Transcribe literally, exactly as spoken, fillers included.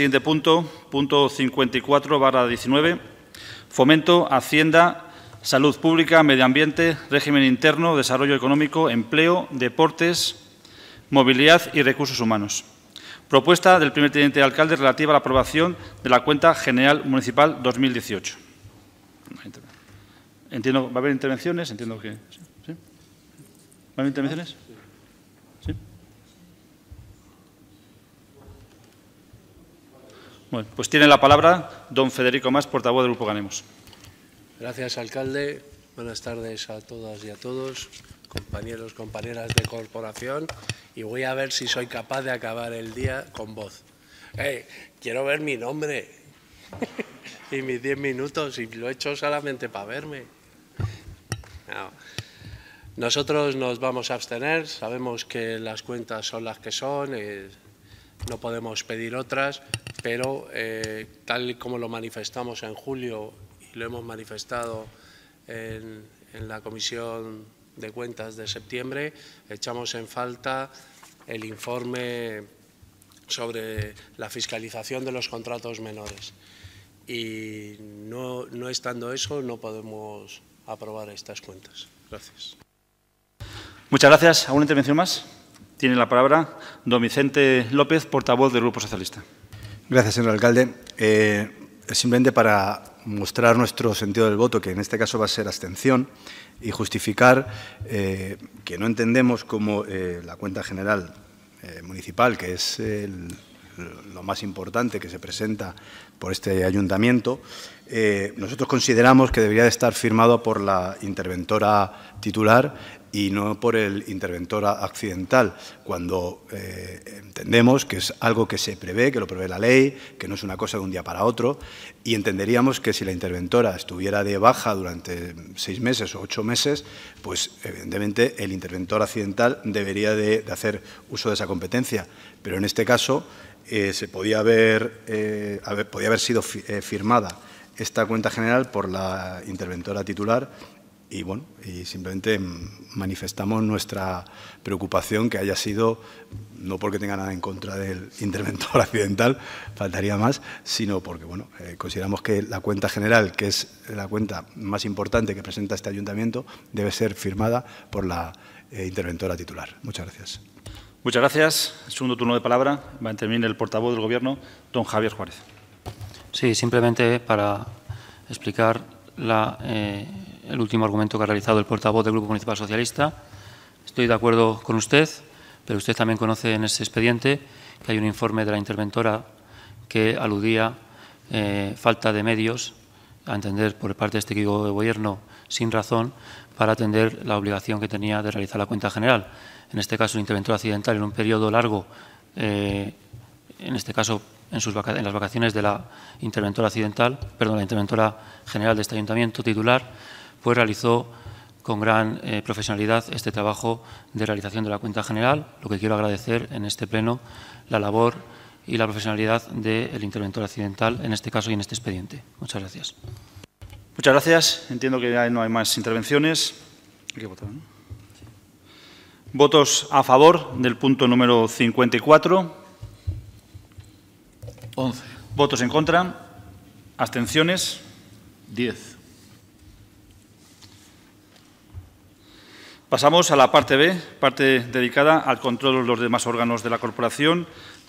Siguiente punto, punto cincuenta y cuatro barra diecinueve, fomento, Hacienda, salud pública, medio ambiente, régimen interno, desarrollo económico, empleo, deportes, movilidad y recursos humanos. Propuesta del primer teniente de alcalde relativa a la aprobación de la cuenta general municipal dos mil dieciocho. Entiendo, ¿va a haber intervenciones? Entiendo que sí. ¿Sí? ¿Va a haber intervenciones? Sí. Bueno, pues tiene la palabra don Federico Mas, portavoz del Grupo Ganemos. Gracias, alcalde. Buenas tardes a todas y a todos, compañeros, compañeras de corporación. Y voy a ver si soy capaz de acabar el día con voz. Hey, quiero ver mi nombre y mis diez minutos, y lo he hecho solamente para verme. No. Nosotros nos vamos a abstener, sabemos que las cuentas son las que son, eh, no podemos pedir otras, pero eh, tal y como lo manifestamos en julio y lo hemos manifestado en, en la Comisión de Cuentas de septiembre, echamos en falta el informe sobre la fiscalización de los contratos menores. Y no, no estando eso, no podemos aprobar estas cuentas. Gracias. Muchas gracias. ¿Alguna intervención más? Tiene la palabra don Vicente López, portavoz del Grupo Socialista. Gracias, señor alcalde. Eh, simplemente para mostrar nuestro sentido del voto, que en este caso va a ser abstención, y justificar eh, que no entendemos cómo eh, la cuenta general eh, municipal, que es el, lo más importante que se presenta por este ayuntamiento, eh, nosotros consideramos que debería de estar firmado por la interventora titular y no por el interventor accidental, cuando eh, entendemos que es algo que se prevé, que lo prevé la ley, que no es una cosa de un día para otro, y entenderíamos que si la interventora estuviera de baja durante seis meses o ocho meses, pues evidentemente el interventor accidental debería de, de hacer uso de esa competencia. Pero en este caso eh, se podía haber, eh, haber, podía haber sido fi, eh, firmada esta cuenta general por la interventora titular. Y, bueno, y simplemente manifestamos nuestra preocupación que haya sido, no porque tenga nada en contra del interventor accidental, faltaría más, sino porque bueno, eh, consideramos que la cuenta general, que es la cuenta más importante que presenta este ayuntamiento, debe ser firmada por la eh, interventora titular. Muchas gracias. Muchas gracias. Segundo turno de palabra va a intervenir el portavoz del Gobierno, don Javier Juárez. Sí, simplemente para explicar la... Eh, el último argumento que ha realizado el portavoz del Grupo Municipal Socialista. Estoy de acuerdo con usted, pero usted también conoce en ese expediente que hay un informe de la interventora que aludía eh, falta de medios, a entender por parte de este equipo de gobierno sin razón, para atender la obligación que tenía de realizar la cuenta general. En este caso, el interventor accidental, en un periodo largo, eh, en este caso en, sus vaca en las vacaciones de la interventora accidental, perdón, la interventora general de este ayuntamiento titular, pues realizó con gran eh, profesionalidad este trabajo de realización de la cuenta general, lo que quiero agradecer en este pleno la labor y la profesionalidad del interventor accidental, en este caso y en este expediente. Muchas gracias. Muchas gracias. Entiendo que ya no hay más intervenciones. Hay que votar, ¿no? Sí. Votos a favor del punto número cincuenta y cuatro. once. Votos en contra. Abstenciones. diez. Pasamos a la parte B, parte dedicada al control de los demás órganos de la corporación,